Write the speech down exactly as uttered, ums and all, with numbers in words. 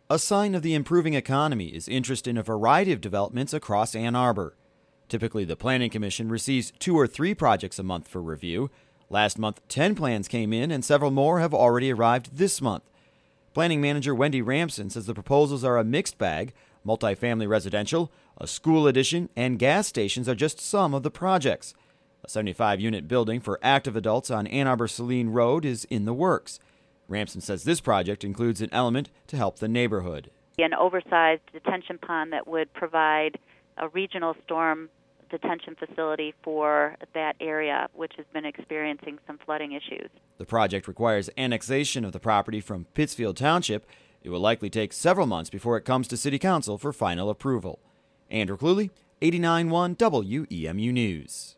A sign of the improving economy is interest in a variety of developments across Ann Arbor. Typically, the Planning Commission receives two or three projects a month for review. Last month, ten plans came in, and several more have already arrived this month. Planning Manager Wendy Ramson says the proposals are a mixed bag. Multifamily residential, a school addition, and gas stations are just some of the projects. A seventy-five unit building for active adults on Ann Arbor-Saline Road is in the works. Ramson says this project includes an element to help the neighborhood. An oversized detention pond that would provide a regional storm detention facility for that area, which has been experiencing some flooding issues. The project requires annexation of the property from Pittsfield Township. It will likely take several months before it comes to City Council for final approval. Andrew Cluley, eighty-nine point one W E M U News.